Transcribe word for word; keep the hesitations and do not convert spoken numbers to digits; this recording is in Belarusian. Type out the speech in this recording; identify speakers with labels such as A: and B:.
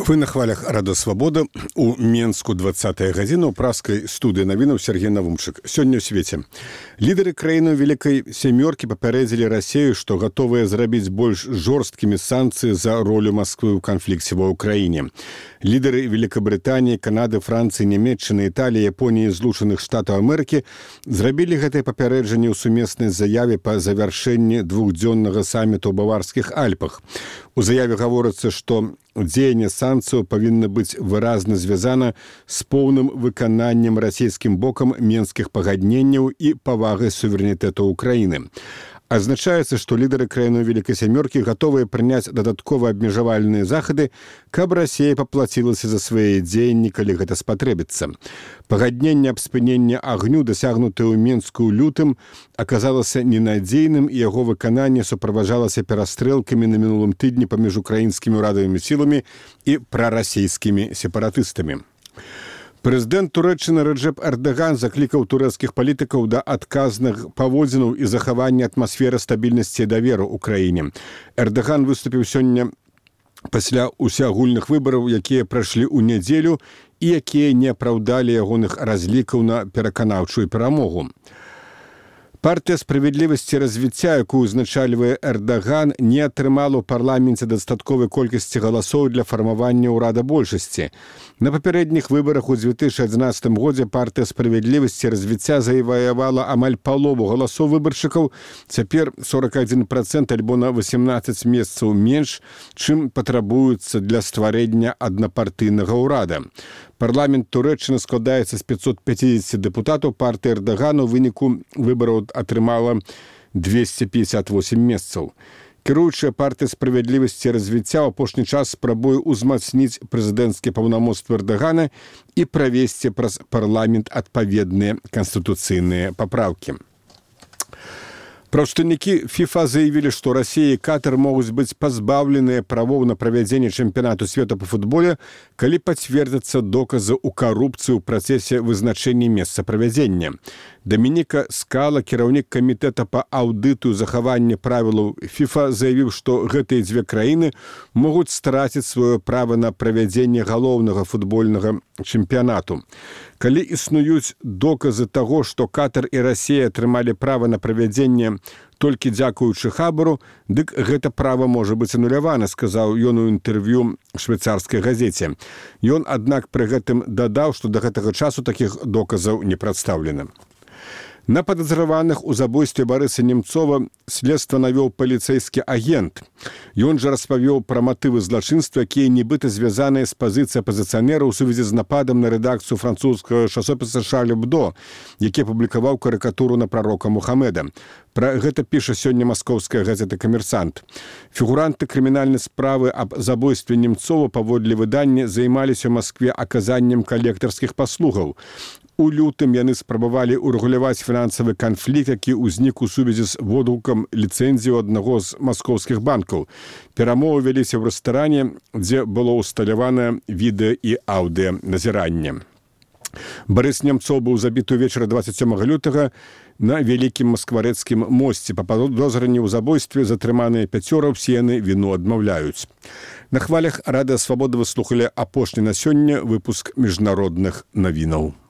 A: Вы на хвалях Рада Свабода. У Менску двадцатая гадзіна ў праскай студыі навінаў Сергей Навумчык. Сёння ў свеце. Лідары краіны Вялікай Сямёркі папярэдзілі Расею, што гатовыя зрабіць больш жорсткімі санкцыі за ролю Масквы ў канфлікце ва Ўкраіне. Лідары Великабрытаніі, Канады, Францыі, Нямецчыны, Італіі, Японіі, Злучаных Штатаў Амерыкі зрабілі гэтае папярэджанне ў сумеснай заяве па завяршэнні двухдзённага саміту ў Баварскіх Альпах. У заяве гаворыцца, што дзеянне санкцыяў павінна быць выразна звязана з поўным выкананнем расійскім бокам менскіх пагадненняў і павагай суверэнітэту Ўкраіны. Азначаецца, што лідары краіны Вялікай Сямёркі гатовыя прыняць дадаткова абмежавальныя захады, каб Расія паплацілася за свае дзеянні, калі гэта спатрэбіцца. Пагадненне аб спыненні агню, дасягнутае ў Менску ў лютым, аказалася ненадзейным, і яго выкананне суправаджалася перастрэлкамі на мінулым тыдні паміж украінскімі ўрадавымі сіламі і прарасійскімі сепаратыстамі. Прэзідэнт Турэччыны Рэджэп Эрдаган заклікаў турэцкіх палітыкаў да адказных паводзінаў і захавання атмасферы стабільнасці і даверу ў краіне. Эрдаган выступіў сёння пасля усеагульных выбараў, якія прайшлі ў нядзелю і якія не апраўдалі ягоных разлікаў на пераканаўчую перамогу. Партыя справядлівасці і развіцця, якую узначальвае Эрдаган, не атрымала ў парламенце дастатковай колькасці галасоў для фармавання ўрада большасці. На папярэдніх выбарах у дзве тысячы адзінаццатым годзе партыя справядлівасці і развіцця заваявала амаль палову галасоў выбаршчыкаў, цяпер сорок адзін працэнт альбо на васемнаццаць месцаў менш, чым патрабуецца для стварэння аднапартыйнага ўрада. Парламент Турэччыны складаецца з пятьсот пятьдесят дэпутатаў, партыя Эрдагана ў выніку выбараў атрымала двести пятьдесят восемь месцаў. Кіруючая партыя справядлівасці і развіцця ў апошні час спрабуе ўзмацніць прэзідэнцкія паўнамоцтвы Эрдагана і правесці праз парламент адпаведныя канстытуцыйныя папраўкі. Прадстаўнікі ФІФА заявілі, што Расія і Катар могуць быць пазбаўленыя правоў на правядзенне чэмпіянату свету па футболе, калі пацвердзяцца доказы ў карупцыі ў працэсе вызначэння месца правядзення. Дамініка Скала, кіраўнік камітэта па аўдыту і захаванні правілаў ФІФА, заявіў, што гэтыя дзве краіны могуць страціць сваё права на правядзенне галоўнага футбольнага чэмпіянату. Калі існуюць доказы таго, што Катар і Расія атрымалі права на правядзенне толькі дзякуючы хабару, дык гэта права можа быць анулявана, сказаў ён у інтэрв'ю швейцарскай газеце. Ён, аднак, пры гэтым дадаў, што да гэтага часу такіх доказаў не прадстаўлена. На падазраваных у забойстве Барыса Немцова следства навёў паліцэйскі агент. Ён жа распавёў пра матывы злачынства, якія нібыта звязаныя з пазіцыяй апазіцыянера ў сувязі з нападам на рэдакцыю французскага часопіса «Шарль Эбдо», які апублікаваў карыкатуру на прарока Мухамеда. Пра гэта піша сёння маскоўская газета «Камерсант». Фігуранты крымінальнай справы аб забойстве Немцова паводле выдання займаліся ў Маскве аказаннем калектарскіх паслугаў. У лютым яны спрабавалі ўрэгуляваць фінансавы канфлікт, які ўзнік у сувязі з водгукам ліцэнзію аднаго з маскоўскіх банкаў. Перамовы вяліся ў рэстаране, дзе было ўсталяванае відэа і аўдыаназіранне. Барыс Немцоў быў забіты ўвечары дваццаць сёмага лютага на вялікім маскварэцкім мосце. Па падозранні ў забойстве затрыманыя пяцёра, усе яны віну адмаўляюць. На хвалях Рада Свабода вы слухалі апошні на сёння выпуск міжнародных навінаў.